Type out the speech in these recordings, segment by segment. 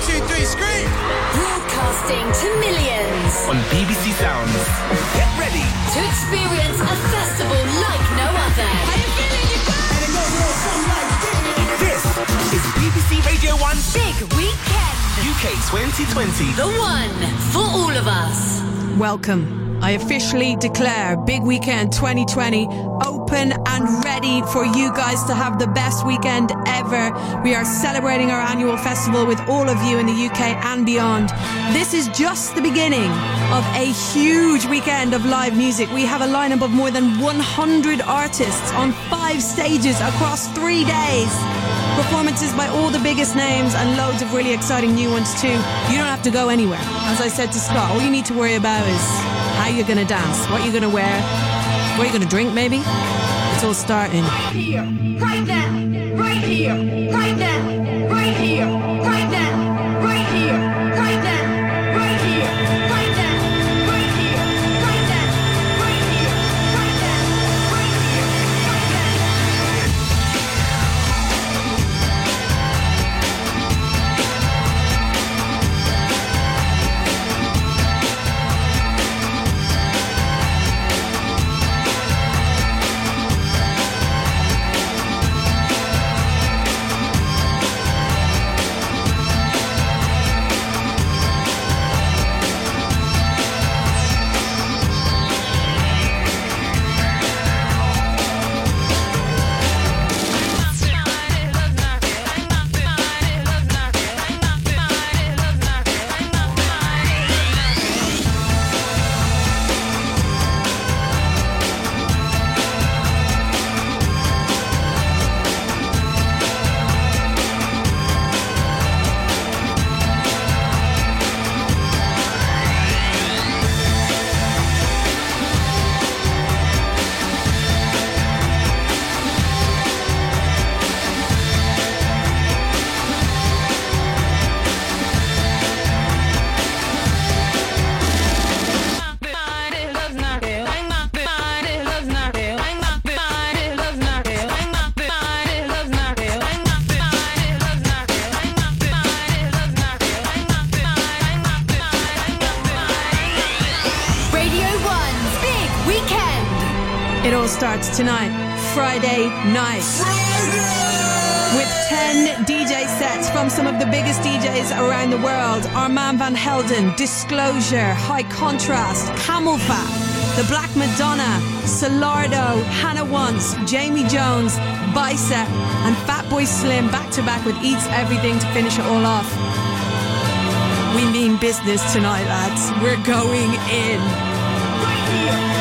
3, scream! Broadcasting to millions on BBC Sounds. Get ready to experience a festival like no other. How you feeling, you guys? And it goes a little something like this. This is BBC Radio 1's Big Weekend UK 2020. The one for all of us. Welcome. I officially declare Big Weekend 2020 open and ready for you guys to have the best weekend ever. We are celebrating our annual festival with all of you in the UK and beyond. This is just the beginning of a huge weekend of live music. We have a lineup of more than 100 artists on 5 stages across 3 days. Performances by all the biggest names and loads of really exciting new ones too. You don't have to go anywhere. As I said to Scott, all you need to worry about is how you're going to dance, what you're going to wear, what you're going to drink maybe. It's all starting. Right here, right now, right here, right now, right here, right now, right here, right now, right here, right now, right here, right now, right here, right now, right It all starts tonight, Friday night. With 10 DJ sets from some of the biggest DJs around the world. Armand van Helden, Disclosure, High Contrast, Camel Fat, The Black Madonna, Solardo, Hannah Wants, Jamie Jones, Bicep, and Fatboy Slim back to back with Eats Everything to finish it all off. We mean business tonight, lads. We're going in. right here.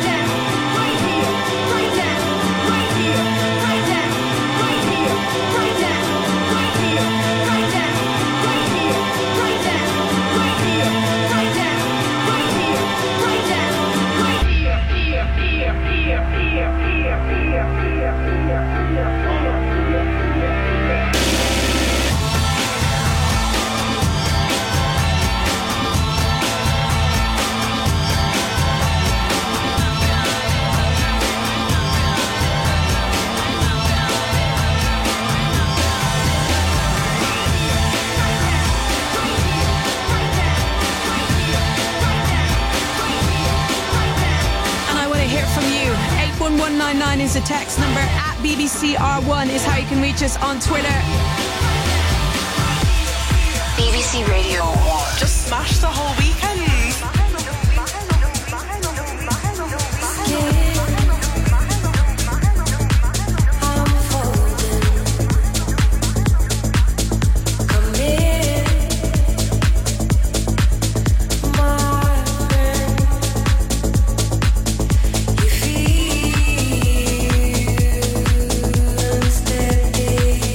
Is the text number. At BBC R1 is how you can reach us on Twitter. BBC Radio 1. Just smash the whole weekend.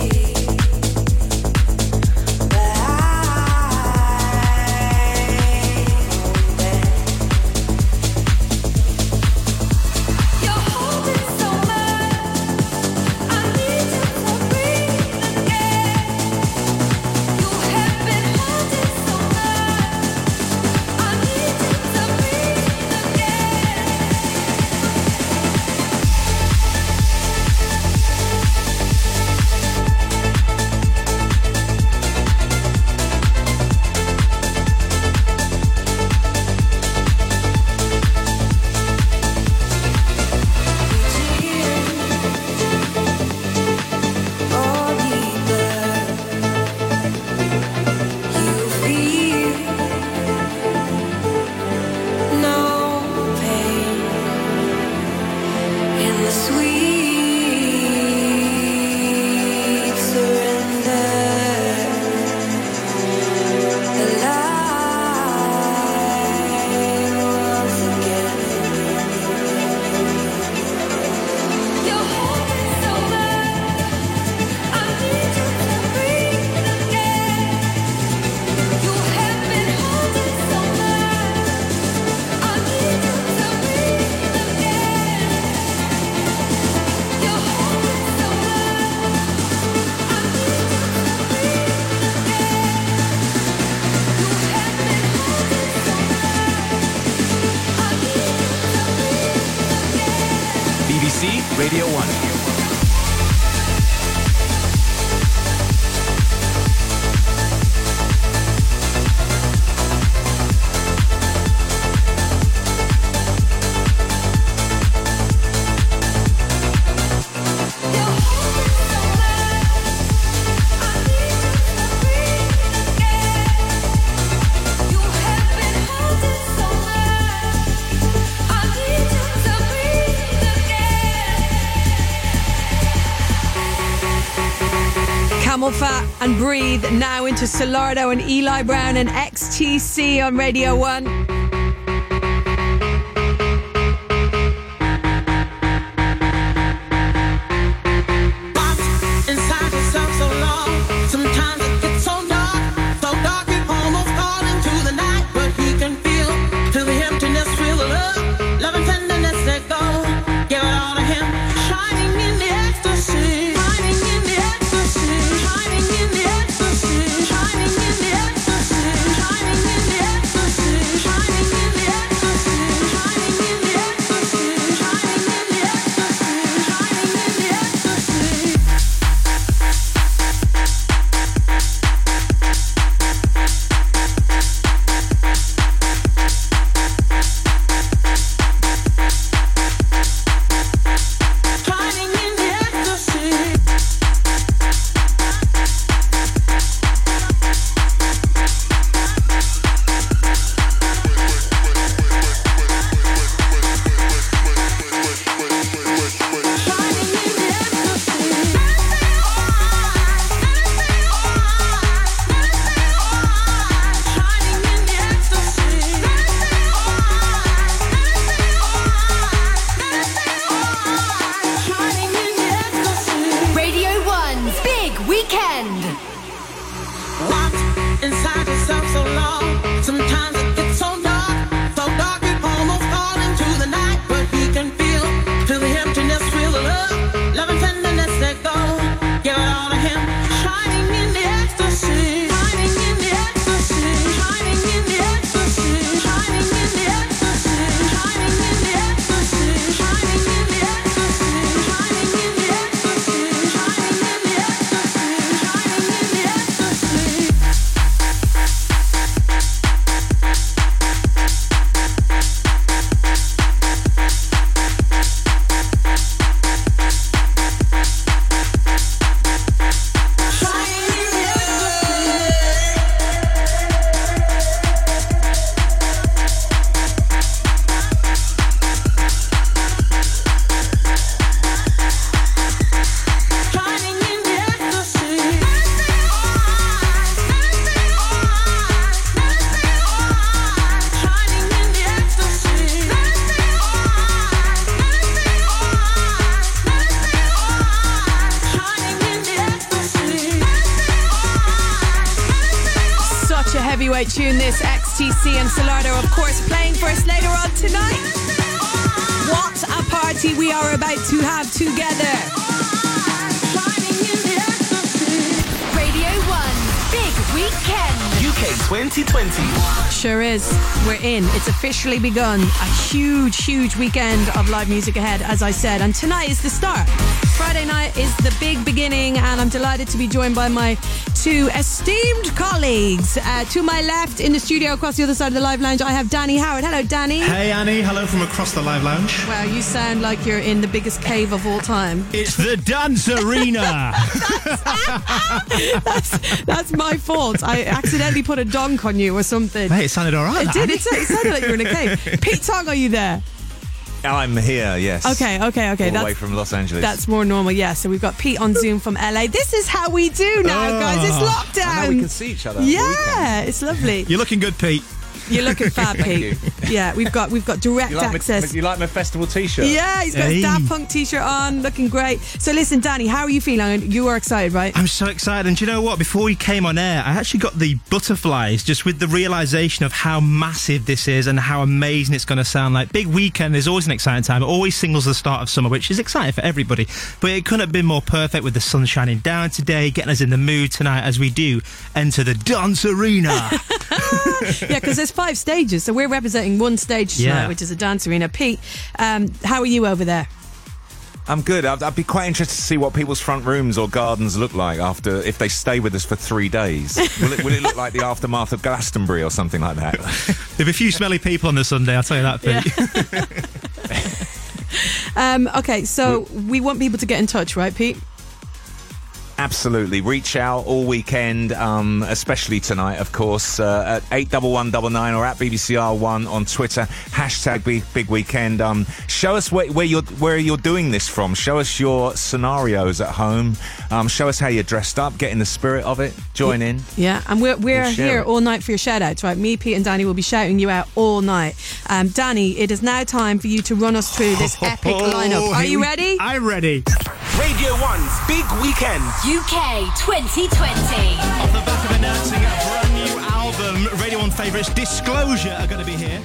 Bye. Radio 1. Camel Fat and Breathe now into Solardo and Eli Brown and XTC on Radio 1. Inside yourself so long, sometimes it gets so dark it almost falls into the night. But he can feel the emptiness, feel the love and tenderness that go. Give it all to him, shining in the ecstasy, shining in the ecstasy, shining in the ecstasy, shining in the ecstasy, shining in the ecstasy, shining in the ecstasy, shining in the ecstasy, shining in the ecstasy, shining in the ecstasy. Shining in the ecstasy. Shining in the ecstasy. Shining in the ecstasy. Shining in the ecstasy. Radio 1's Big Weekend. Locked inside yourself so long, sometimes it gets so dark it almost falls into the night. But he can feel the emptiness, feel the love and tenderness that go. Give it all to him, shining in the ecstasy, shining in the ecstasy, shining in the ecstasy, shining in the ecstasy, shining in the ecstasy, shining in the ecstasy, shining in the ecstasy, shining in the ecstasy, shining in the ecstasy. Such a heavyweight tune, this XTC and Solardo, of course, playing for us later on tonight. What a party we are about to have together. Radio 1's Big Weekend. UK 2020. Sure is. We're in. It's officially begun. A huge weekend of live music ahead, as I said. And tonight is the start. Friday night is the big beginning, and I'm delighted to be joined by my two esteemed colleagues. To my left in the studio across the other side of the live lounge, I have Danny Howard. Hello, Danny. Hey Annie, hello from across the live lounge. Wow, you sound like you're in the biggest cave of all time. It's the dance arena. That's my fault. I accidentally put a donk on you or something. Hey, it sounded all right. It did. It sounded like you were in a cave. Pete Tong, are you there? I'm here, yes. Okay. All the way from Los Angeles. That's more normal, yeah. So we've got Pete on Zoom from LA. This is how we do now, guys. It's lockdown. I know we can see each other. Yeah, it's lovely. You're looking good, Pete. You're looking fab, Pete. Yeah, we've got direct access. You like my festival t-shirt? Yeah, he's got his Daft Punk t-shirt on, looking great. So listen, Danny, how are you feeling? You are excited, right? I'm so excited. And do you know what? Before we came on air, I actually got the butterflies just with the realisation of how massive this is and how amazing it's going to sound. Like, big weekend is always an exciting time. It always signals the start of summer, which is exciting for everybody. But it couldn't have been more perfect with the sun shining down today, getting us in the mood tonight as we do enter the dance arena. Yeah, because there's 5 stages, so we're representing one stage tonight, which is a dance arena. Pete, how are you over there? I'm good. I'd be quite interested to see what people's front rooms or gardens look like after if they stay with us for 3 days. Will it look like the aftermath of Glastonbury or something like that? There'll be a few smelly people on the Sunday, I'll tell you that, Pete. Okay, so we want people to get in touch, right, Pete? Absolutely. Reach out all weekend, especially tonight, of course, at 81199 or at BBCR1 on Twitter, hashtag Big Weekend. Show us where you're doing this from. Show us your scenarios at home. Show us how you're dressed up. Get in the spirit of it. Join in. Yeah, and we're here all night for your shout-outs, right? Me, Pete and Danny will be shouting you out all night. Danny, it is now time for you to run us through this epic lineup. Are you ready? I'm ready. Radio 1's Big Weekend. UK 2020. Off the back of announcing a brand new album, Radio 1 favourites Disclosure are going to be here.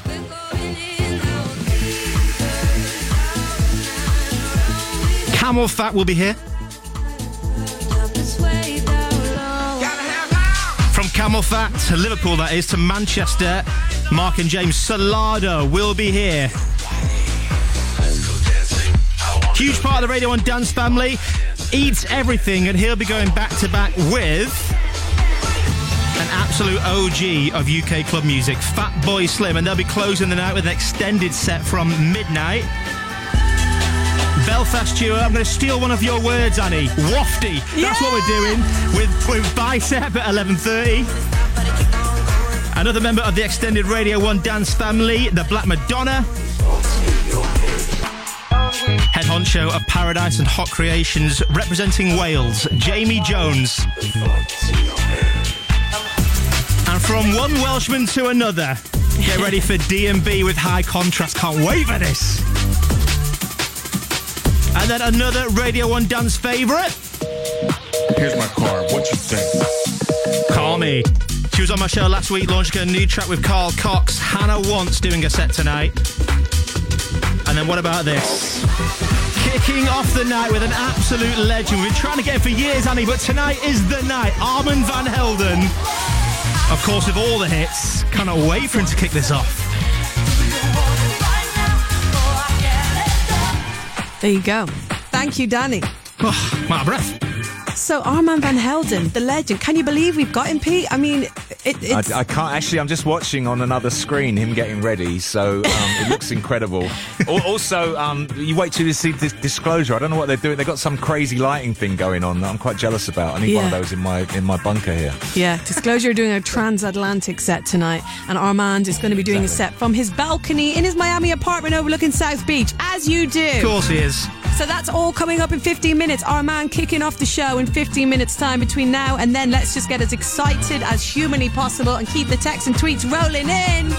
Camel Fat will be here. From Camel Fat to Liverpool, that is, to Manchester, Mark and James Salado will be here. Huge part of the Radio 1 dance family, eats everything, and he'll be going back to back with an absolute OG of UK club music, Fatboy Slim, and they'll be closing the night with an extended set from midnight. Belfast duo, I'm going to steal one of your words, Annie. Wafty. That's what we're doing with Bicep at 11:30. Another member of the extended Radio 1 dance family, the Black Madonna. Head honcho of Paradise and Hot Creations, representing Wales, Jamie Jones. And from one Welshman to another, get ready for D&B with High Contrast. Can't wait for this. And then another Radio 1 dance favourite. Here's my card. What you think? Call Me. She was on my show last week, launching a new track with Carl Cox. Hannah Wants doing a set tonight. And then what about this? Kicking off the night with an absolute legend. We've been trying to get him for years, Annie, but tonight is the night. Armand van Helden. Of course, with all the hits. Cannot wait for him to kick this off. There you go. Thank you, Danny. Oh, I'm out of breath. So Armand van Helden, the legend. Can you believe we've got him, Pete? I mean, it's... I can't actually. I'm just watching on another screen him getting ready, so it looks incredible. Also, you wait till you see this Disclosure. I don't know what they're doing. They've got some crazy lighting thing going on that I'm quite jealous about. I need one of those in my bunker here. Yeah, Disclosure are doing a transatlantic set tonight, and Armand is going to be doing a set from his balcony in his Miami apartment overlooking South Beach, as you do. Of course he is. So that's all coming up in 15 minutes. Armand kicking off the show in 15 minutes time between now and then. Let's just get as excited as humanly possible and keep the texts and tweets rolling in.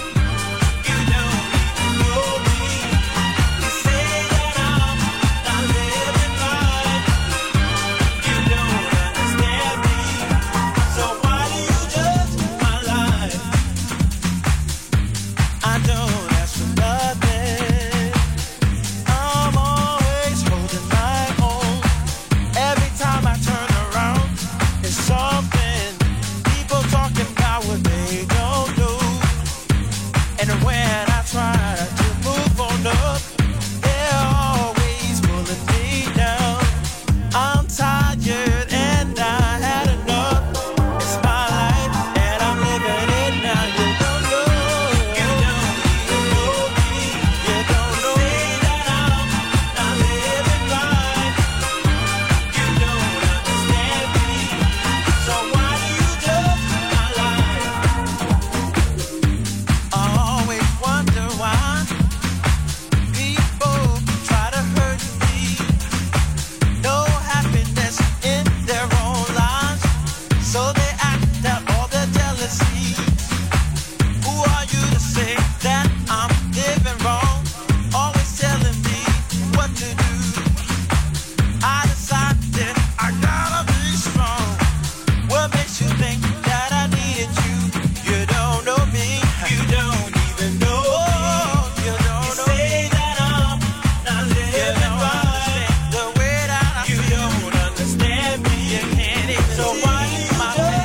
So why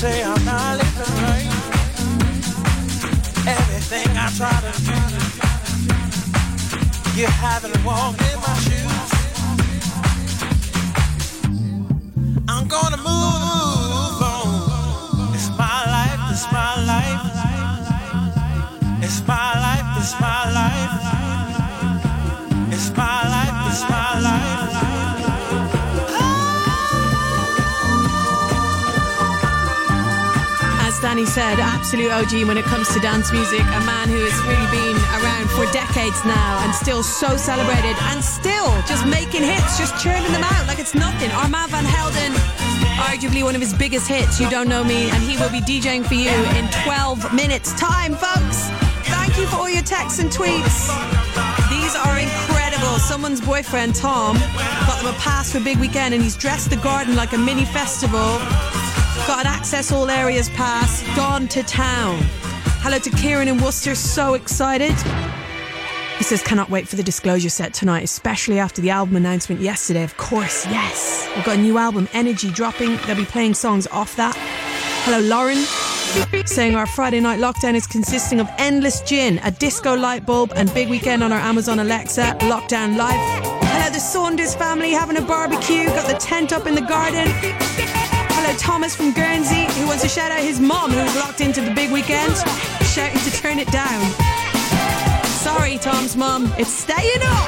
say I'm not living right. Everything I try to do, you haven't walked in my shoes. I'm gonna move on. It's my life, it's my life. It's my life, it's my life. It's my life, it's my life. Danny said, absolute OG when it comes to dance music. A man who has really been around for decades now and still so celebrated and still just making hits, just churning them out like it's nothing. Armand van Helden, arguably one of his biggest hits, You Don't Know Me, and he will be DJing for you in 12 minutes time, folks. Thank you for all your texts and tweets. These are incredible. Someone's boyfriend, Tom, got them a pass for Big Weekend and he's dressed the garden like a mini festival. Got an Access All Areas pass, gone to town. Hello to Kieran in Worcester, so excited. He says, cannot wait for the Disclosure set tonight, especially after the album announcement yesterday. Of course, yes. We've got a new album, Energy, dropping. They'll be playing songs off that. Hello, Lauren, saying our Friday night lockdown is consisting of Endless Gin, a disco light bulb, and Big Weekend on our Amazon Alexa, Lockdown Live. Hello, the Saunders family having a barbecue, got the tent up in the garden. Hello, Thomas from Guernsey, who wants to shout out his mom, who's locked into the Big Weekend, shouting to turn it down. Sorry, Tom's mom, it's staying up.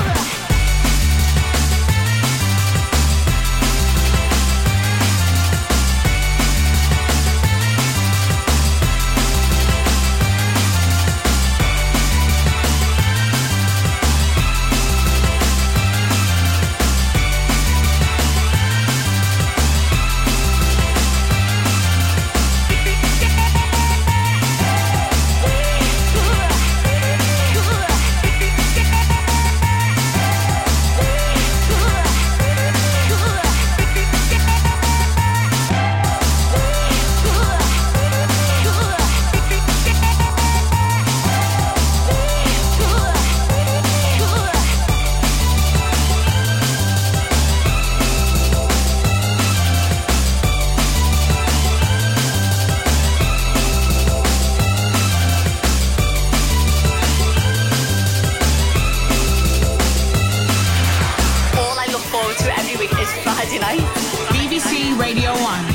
BBC Radio 1.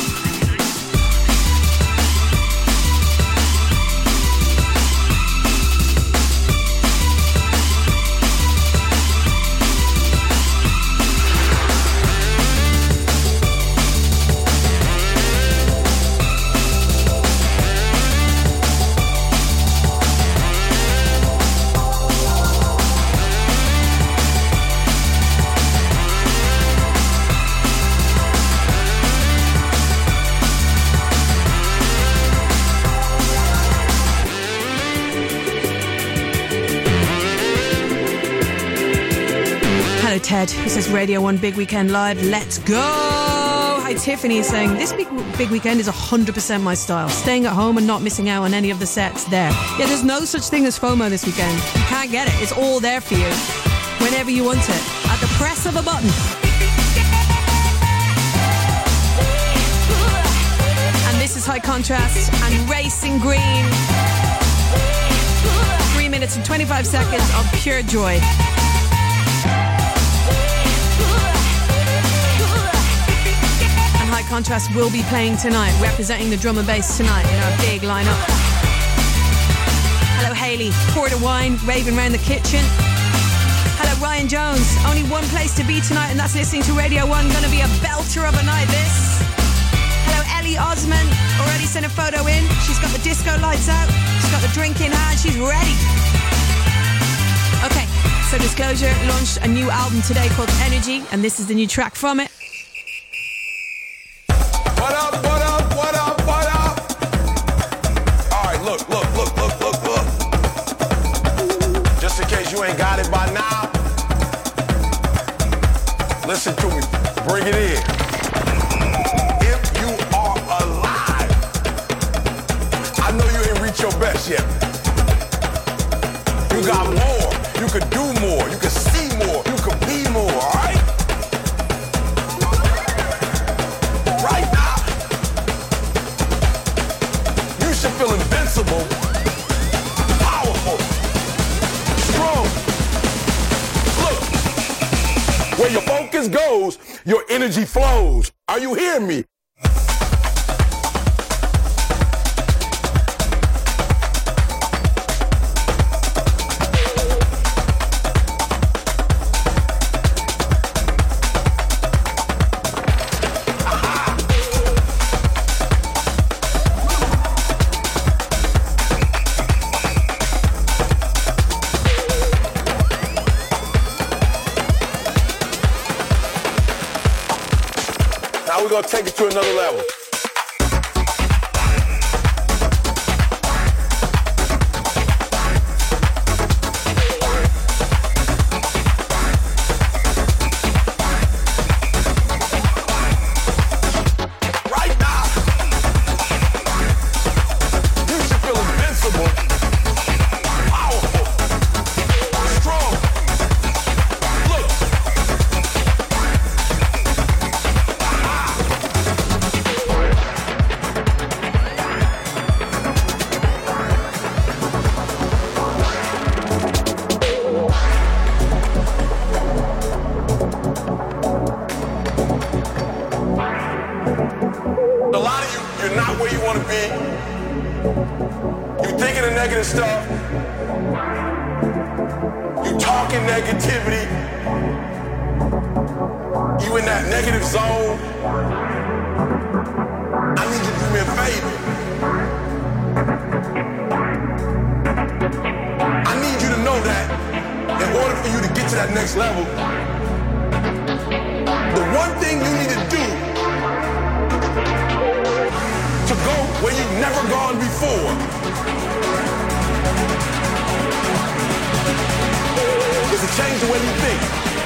Ted, who says Radio 1 Big Weekend Live, let's go. Hi, Tiffany is saying this big weekend is 100% my style, staying at home and not missing out on any of the sets there. Yeah, there's no such thing as FOMO this weekend. You can't get it. It's all there for you whenever you want it, at the press of a button. And this is High Contrast and Racing Green. 3 minutes and 25 seconds of pure joy. High Contrast will be playing tonight, representing the drum and bass tonight in our big lineup. Hello, Hayley. Poured a wine, raving round the kitchen. Hello, Ryan Jones. Only one place to be tonight, and that's listening to Radio 1. Gonna be a belter of a night, this. Hello, Ellie Osman. Already sent a photo in. She's got the disco lights out. She's got the drink in hand. She's ready. Okay, so Disclosure launched a new album today called Energy, and this is the new track from it. What up, what up, what up, what up? All right, look. Just in case you ain't got it by now, listen to me. Bring it in. If you are alive, I know you ain't reached your best yet. You got more. You could do more. You could see more. You could be more, all right? invincible, powerful, strong. Look, where your focus goes, your energy flows. Are you hearing me? Now we're gonna take it to another level. Right now, you should feel invincible, powerful, strong. Look. A lot of you, you're not where you want to be. You're thinking of negative stuff. You talking negativity. You in that negative zone. I need you to do me a favor. I need you to know that in order for you to get to that next level, the one thing you need to do to go where you've never gone before is to change the way you think.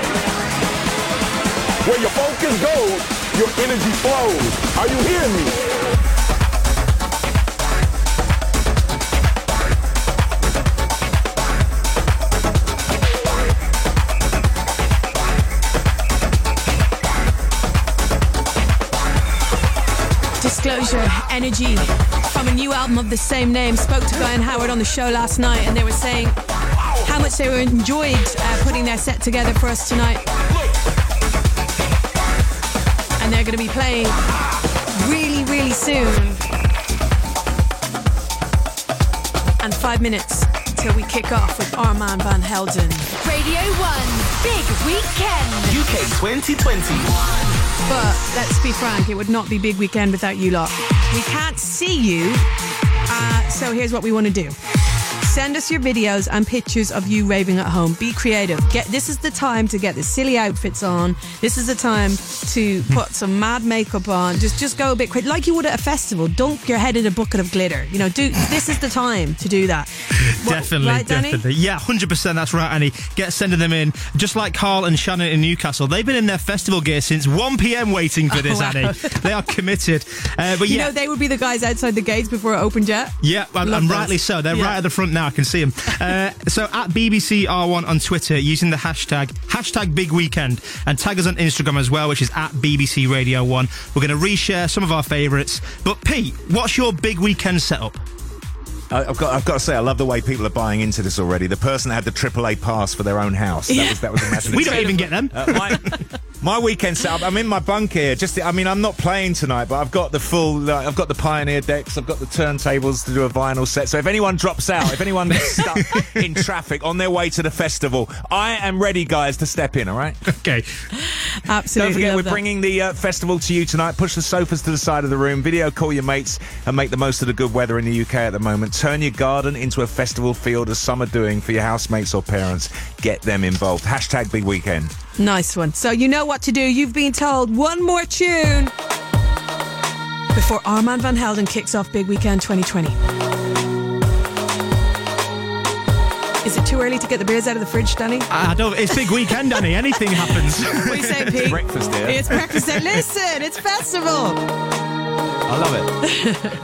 Where your focus goes, your energy flows. Are you hearing me? Disclosure, Energy, from a new album of the same name. Spoke to Guy and Howard on the show last night, and they were saying how much they were enjoyed putting their set together for us tonight. And they're going to be playing really, really soon. And 5 minutes till we kick off with Armand Van Helden. Radio 1, Big Weekend. UK 2020. But let's be frank, it would not be Big Weekend without you lot. We can't see you, so here's what we want to do. Send us your videos and pictures of you raving at home. Be creative. This is the time to get the silly outfits on. This is the time to put some mad makeup on. Just go a bit quick, like you would at a festival. Dunk your head in a bucket of glitter. You know, this is the time to do that. Definitely, right, Danny? definitely. Yeah, 100%, that's right, Annie. Get sending them in. Just like Carl and Shannon in Newcastle. They've been in their festival gear since 1 p.m. waiting for this, wow. Annie. They are committed. But you yeah. know, they would be the guys outside the gates before it opened yet. Yeah, and rightly so. They're right at the front now. I can see them. So at BBC R1 on Twitter, using the hashtag Big Weekend, and tag us on Instagram as well, which is at BBC Radio 1. We're going to reshare some of our favourites. But Pete, what's your Big Weekend setup? I've got to say, I love the way people are buying into this already. The person that had the AAA pass for their own house. That was a massive. We don't even get them. My weekend setup, I'm in my bunk here. I'm not playing tonight, but I've got the full, I've got the Pioneer decks, I've got the turntables to do a vinyl set. So if anyone drops out, if anyone gets stuck in traffic on their way to the festival, I am ready, guys, to step in, all right? Okay. Absolutely. Don't forget, we're bringing the festival to you tonight. Push the sofas to the side of the room, video call your mates, and make the most of the good weather in the UK at the moment. Turn your garden into a festival field, as some are doing, for your housemates or parents. Get them involved. Hashtag Big Weekend. Nice one. So you know what to do. You've been told. One more tune before Armand Van Helden kicks off Big Weekend 2020. Is it too early to get the beers out of the fridge, Danny? I don't. It's Big Weekend, Danny. Anything happens. What are you saying, Pete? It's breakfast here. It's breakfast here. Listen, it's festival. I love it.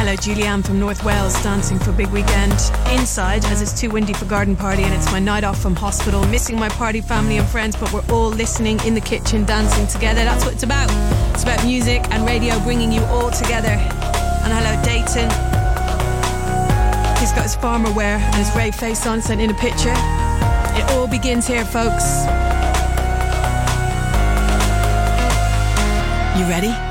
hello, Julianne from North Wales, dancing for Big Weekend inside as it's too windy for garden party and it's my night off from hospital. Missing my party family and friends, but we're all listening in the kitchen, dancing together. That's what it's about. It's about music and radio bringing you all together. And hello, Dayton. He's got his farmer wear and his rave face on, sent in a picture. It all begins here, folks. You ready?